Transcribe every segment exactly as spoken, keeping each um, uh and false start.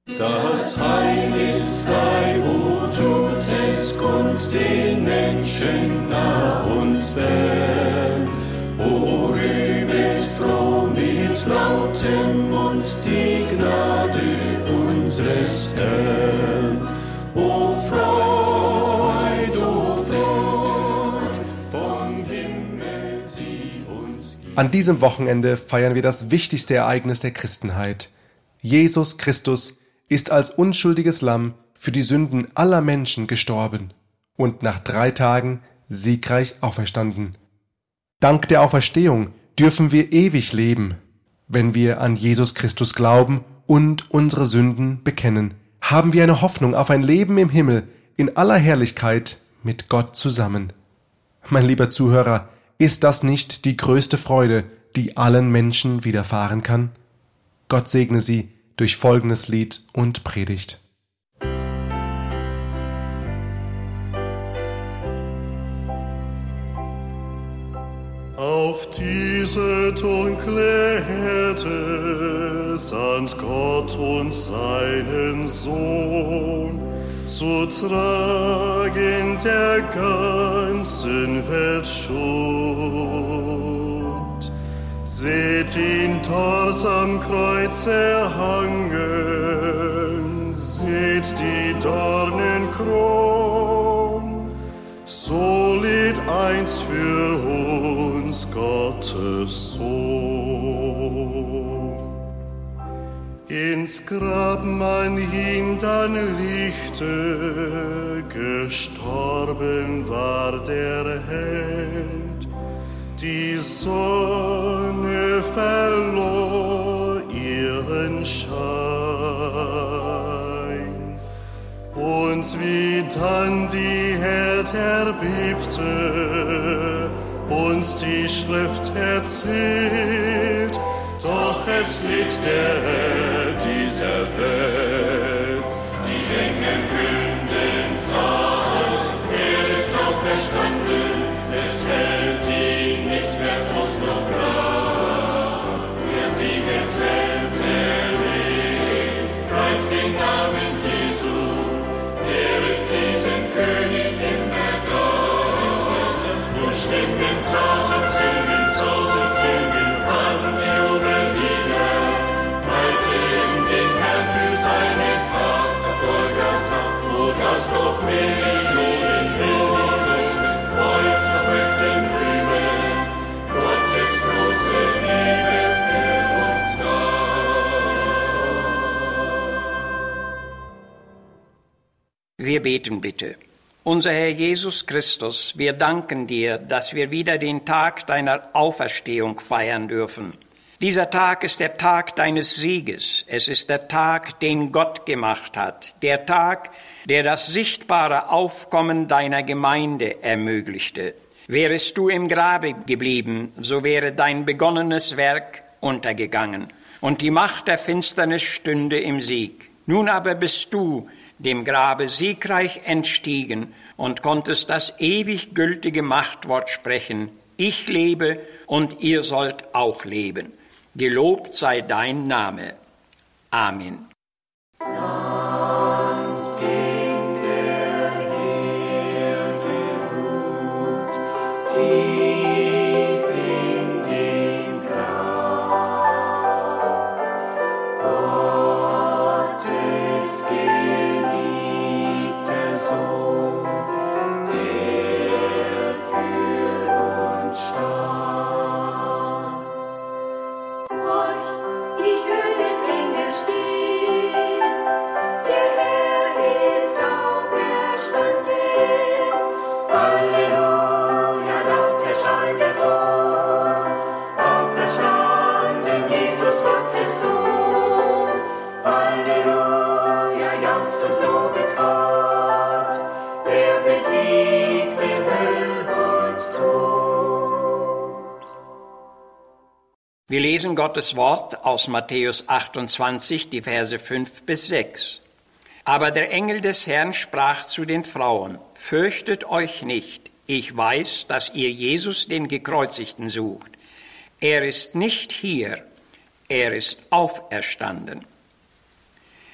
Das Heil ist frei, o tut es kund den Menschen nah und fern. O rühmet froh mit lautem Mund die Gnade unseres Herrn. O Freud, o Freud, vom Himmel sie uns gibt. An diesem Wochenende feiern wir das wichtigste Ereignis der Christenheit. Jesus Christus ist als unschuldiges Lamm für die Sünden aller Menschen gestorben und nach drei Tagen siegreich auferstanden. Dank der Auferstehung dürfen wir ewig leben. Wenn wir an Jesus Christus glauben und unsere Sünden bekennen, haben wir eine Hoffnung auf ein Leben im Himmel in aller Herrlichkeit mit Gott zusammen. Mein lieber Zuhörer, ist das nicht die größte Freude, die allen Menschen widerfahren kann? Gott segne Sie durch folgendes Lied und Predigt. Auf diese dunkle Erde sandt Gott uns seinen Sohn, zu tragen der ganzen Welt Schuld. Seht ihn dort am Kreuz erhangen, seht die Dornenkron, so litt einst für uns Gottes Sohn. Ins Grab man ihn dann lichte, gestorben war der Held. Die Sonne verlor ihren Schein. Und wie dann die Erd erbebte, uns die Schrift erzählt, doch es litt der Herr dieser Welt. Die Engel künden zwar, er ist auferstanden, es hält ihn nicht mehr tot noch Grab. Der Siegeswelt erlebt, preist den Namen Jesu, ehret diesen König immer dort. Und Stimmen tausend singen, tausend singen an die Jubellieder, preisen den Herrn für seine Tat auf Golgatha. Oh, dass doch Millionen, Millionen heut noch möchten rühmen, Gottes große Liebe für uns da. Wir beten bitte. Unser Herr Jesus Christus, wir danken dir, dass wir wieder den Tag deiner Auferstehung feiern dürfen. Dieser Tag ist der Tag deines Sieges. Es ist der Tag, den Gott gemacht hat. Der Tag, der das sichtbare Aufkommen deiner Gemeinde ermöglichte. Wärest du im Grabe geblieben, so wäre dein begonnenes Werk untergegangen und die Macht der Finsternis stünde im Sieg. Nun aber bist du dem Grabe siegreich entstiegen und konntest das ewig gültige Machtwort sprechen: Ich lebe und ihr sollt auch leben. Gelobt sei dein Name. Amen. Sanft in der Erde ruht, tief in den Grab, Gottes geliebter Sohn, der für uns starb. Horch, ich hör des Engels stehen, der Herr ist auferstanden. Halleluja, laut erschallt der Ton, auferstanden, Jesus Gottes Sohn. Halleluja, jauchzt und lobet Gott, er besiegte Hölle und Tod. Wir lesen Gottes Wort aus Matthäus achtundzwanzig, die Verse fünf bis sechs. Aber der Engel des Herrn sprach zu den Frauen: Fürchtet euch nicht, ich weiß, dass ihr Jesus, den Gekreuzigten, sucht. Er ist nicht hier, er ist auferstanden.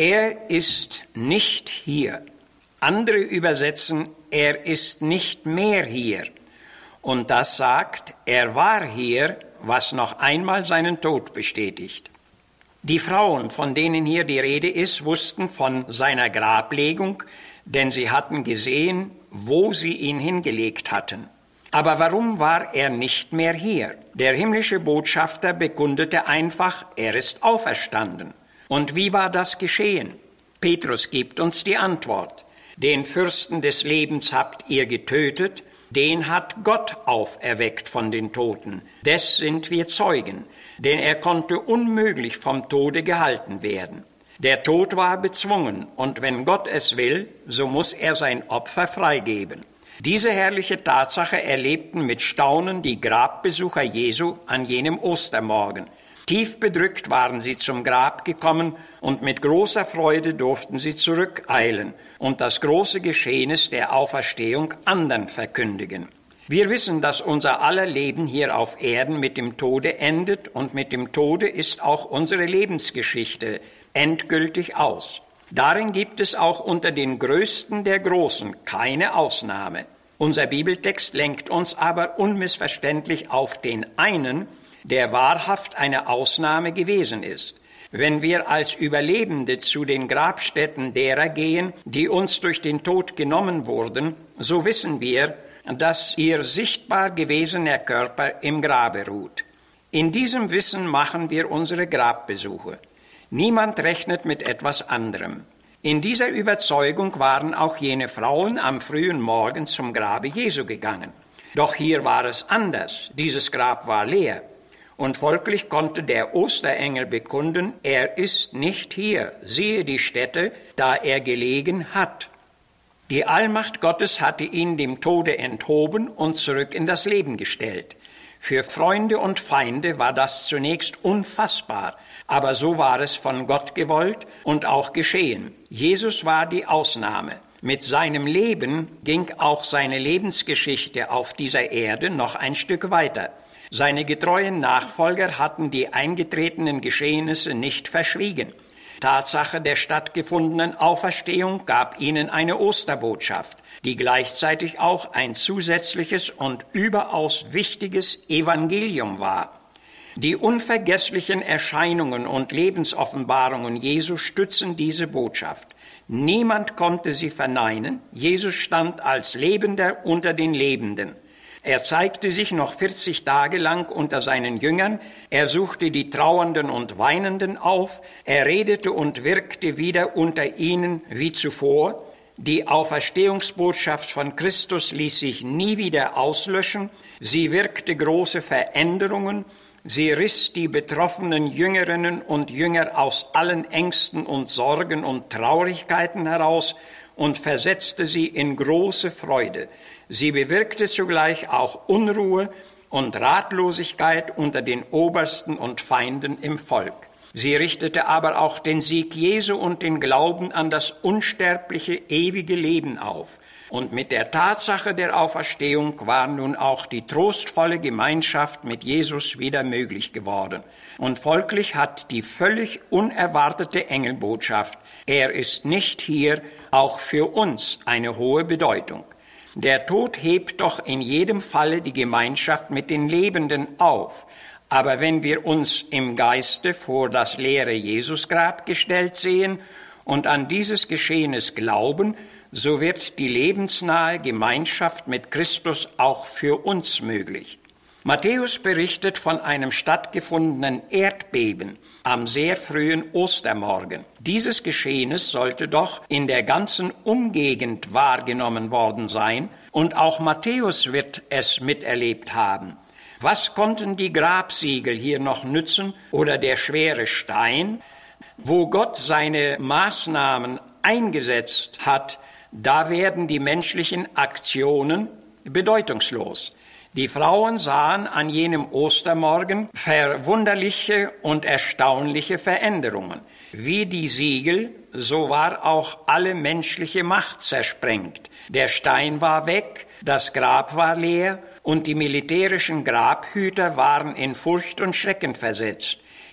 Er ist nicht hier. Andere übersetzen, er ist nicht mehr hier. Und das sagt, er war hier, was noch einmal seinen Tod bestätigt. Die Frauen, von denen hier die Rede ist, wussten von seiner Grablegung, denn sie hatten gesehen, wo sie ihn hingelegt hatten. Aber warum war er nicht mehr hier? Der himmlische Botschafter bekundete einfach, er ist auferstanden. Und wie war das geschehen? Petrus gibt uns die Antwort. Den Fürsten des Lebens habt ihr getötet, den hat Gott auferweckt von den Toten. Des sind wir Zeugen, denn er konnte unmöglich vom Tode gehalten werden. Der Tod war bezwungen, und wenn Gott es will, so muss er sein Opfer freigeben. Diese herrliche Tatsache erlebten mit Staunen die Grabbesucher Jesu an jenem Ostermorgen. Tief bedrückt waren sie zum Grab gekommen, und mit großer Freude durften sie zurückeilen und das große Geschehnis der Auferstehung anderen verkündigen. Wir wissen, dass unser aller Leben hier auf Erden mit dem Tode endet, und mit dem Tode ist auch unsere Lebensgeschichte endgültig aus. Darin gibt es auch unter den Größten der Großen keine Ausnahme. Unser Bibeltext lenkt uns aber unmissverständlich auf den einen, der wahrhaft eine Ausnahme gewesen ist. Wenn wir als Überlebende zu den Grabstätten derer gehen, die uns durch den Tod genommen wurden, so wissen wir, dass ihr sichtbar gewesener Körper im Grabe ruht. In diesem Wissen machen wir unsere Grabbesuche. Niemand rechnet mit etwas anderem. In dieser Überzeugung waren auch jene Frauen am frühen Morgen zum Grabe Jesu gegangen. Doch hier war es anders. Dieses Grab war leer. Und folglich konnte der Osterengel bekunden, er ist nicht hier. Siehe die Stätte, da er gelegen hat. Die Allmacht Gottes hatte ihn dem Tode enthoben und zurück in das Leben gestellt. Für Freunde und Feinde war das zunächst unfassbar, aber so war es von Gott gewollt und auch geschehen. Jesus war die Ausnahme. Mit seinem Leben ging auch seine Lebensgeschichte auf dieser Erde noch ein Stück weiter. Seine getreuen Nachfolger hatten die eingetretenen Geschehnisse nicht verschwiegen. Tatsache der stattgefundenen Auferstehung gab ihnen eine Osterbotschaft, die gleichzeitig auch ein zusätzliches und überaus wichtiges Evangelium war. Die unvergesslichen Erscheinungen und Lebensoffenbarungen Jesu stützen diese Botschaft. Niemand konnte sie verneinen. Jesus stand als Lebender unter den Lebenden. Er zeigte sich noch vierzig Tage lang unter seinen Jüngern, er suchte die Trauernden und Weinenden auf, er redete und wirkte wieder unter ihnen wie zuvor. Die Auferstehungsbotschaft von Christus ließ sich nie wieder auslöschen, sie wirkte große Veränderungen, sie riss die betroffenen Jüngerinnen und Jünger aus allen Ängsten und Sorgen und Traurigkeiten heraus und versetzte sie in große Freude. Sie bewirkte zugleich auch Unruhe und Ratlosigkeit unter den Obersten und Feinden im Volk. Sie richtete aber auch den Sieg Jesu und den Glauben an das unsterbliche, ewige Leben auf. Und mit der Tatsache der Auferstehung war nun auch die trostvolle Gemeinschaft mit Jesus wieder möglich geworden. Und folglich hat die völlig unerwartete Engelbotschaft, er ist nicht hier, auch für uns eine hohe Bedeutung. Der Tod hebt doch in jedem Falle die Gemeinschaft mit den Lebenden auf. Aber wenn wir uns im Geiste vor das leere Jesusgrab gestellt sehen und an dieses Geschehnis glauben, so wird die lebensnahe Gemeinschaft mit Christus auch für uns möglich. Matthäus berichtet von einem stattgefundenen Erdbeben am sehr frühen Ostermorgen. Dieses Geschehnis sollte doch in der ganzen Umgegend wahrgenommen worden sein, und auch Matthäus wird es miterlebt haben. Was konnten die Grabsiegel hier noch nützen oder der schwere Stein? Wo Gott seine Maßnahmen eingesetzt hat, da werden die menschlichen Aktionen bedeutungslos. Die Frauen sahen an jenem Ostermorgen verwunderliche und erstaunliche Veränderungen. Wie die Siegel, so war auch alle menschliche Macht zersprengt. Der Stein war weg, das Grab war leer und die militärischen Grabhüter waren in Furcht und Schrecken versetzt.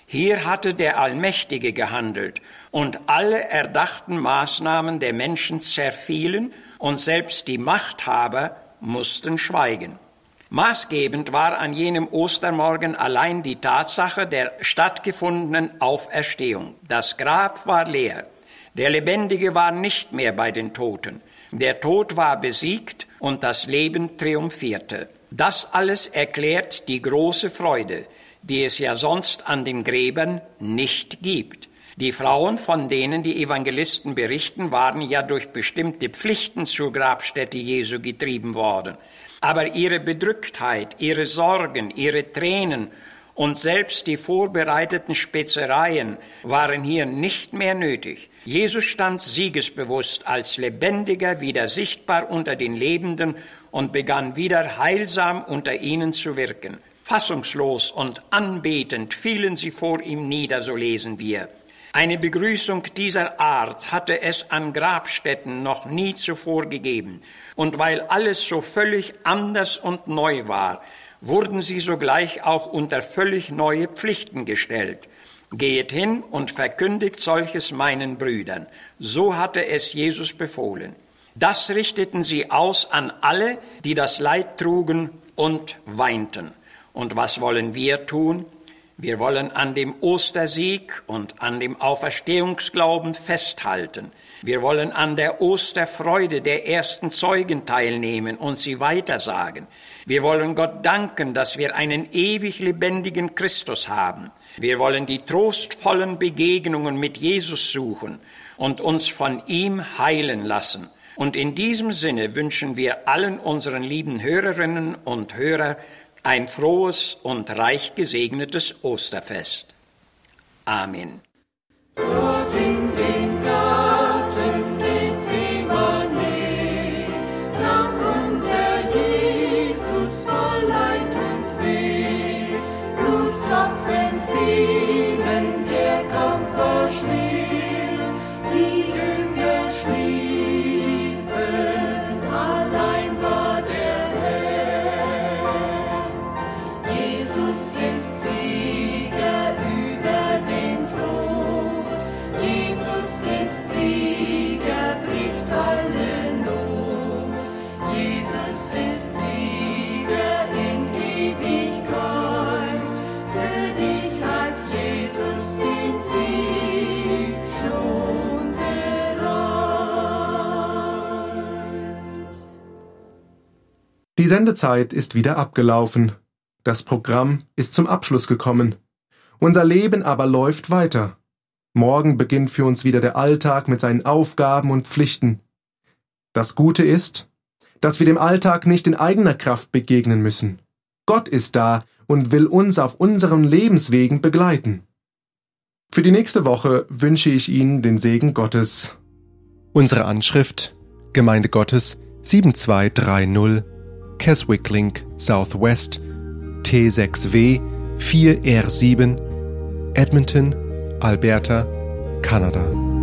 Hier hatte der Allmächtige gehandelt und alle erdachten Maßnahmen der Menschen zerfielen und selbst die Machthaber mussten schweigen. Maßgebend war an jenem Ostermorgen allein die Tatsache der stattgefundenen Auferstehung. Das Grab war leer. Der Lebendige war nicht mehr bei den Toten. Der Tod war besiegt und das Leben triumphierte. Das alles erklärt die große Freude, die es ja sonst an den Gräbern nicht gibt. Die Frauen, von denen die Evangelisten berichten, waren ja durch bestimmte Pflichten zur Grabstätte Jesu getrieben worden. Aber ihre Bedrücktheit, ihre Sorgen, ihre Tränen und selbst die vorbereiteten Spezereien waren hier nicht mehr nötig. Jesus stand siegesbewusst als Lebendiger wieder sichtbar unter den Lebenden und begann wieder heilsam unter ihnen zu wirken. Fassungslos und anbetend fielen sie vor ihm nieder, so lesen wir. Eine Begrüßung dieser Art hatte es an Grabstätten noch nie zuvor gegeben. Und weil alles so völlig anders und neu war, wurden sie sogleich auch unter völlig neue Pflichten gestellt. Gehet hin und verkündigt solches meinen Brüdern. So hatte es Jesus befohlen. Das richteten sie aus an alle, die das Leid trugen und weinten. Und was wollen wir tun? Wir wollen an dem Ostersieg und an dem Auferstehungsglauben festhalten. Wir wollen an der Osterfreude der ersten Zeugen teilnehmen und sie weitersagen. Wir wollen Gott danken, dass wir einen ewig lebendigen Christus haben. Wir wollen die trostvollen Begegnungen mit Jesus suchen und uns von ihm heilen lassen. Und in diesem Sinne wünschen wir allen unseren lieben Hörerinnen und Hörern ein frohes und reich gesegnetes Osterfest. Amen. Dort in dem Garten Gethsemane lag unser Jesus voll Leid und Weh. Blutstropfen fielen, der Kampf war schwer, die Jünger schliefen, allein war der Herr. Jesus ist Sieger über den Tod. Jesus ist Sieger, bricht alle Not. Jesus ist Sieger in Ewigkeit. Für dich hat Jesus den Sieg schon bereit. Die Sendezeit ist wieder abgelaufen. Das Programm ist zum Abschluss gekommen. Unser Leben aber läuft weiter. Morgen beginnt für uns wieder der Alltag mit seinen Aufgaben und Pflichten. Das Gute ist, dass wir dem Alltag nicht in eigener Kraft begegnen müssen. Gott ist da und will uns auf unseren Lebenswegen begleiten. Für die nächste Woche wünsche ich Ihnen den Segen Gottes. Unsere Anschrift: Gemeinde Gottes sieben zwei drei null, Keswick Link Southwest, T sechs W vier R sieben, Edmonton, Alberta, Kanada.